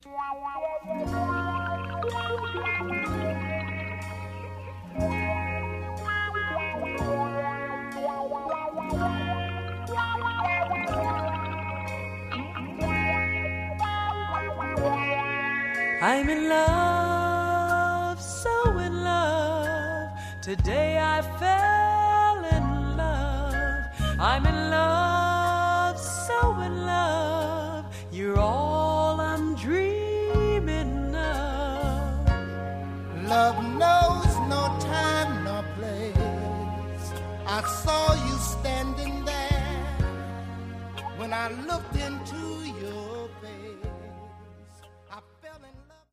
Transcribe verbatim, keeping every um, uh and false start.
I'm in love, so in love. Today I fell in love. I'm in love.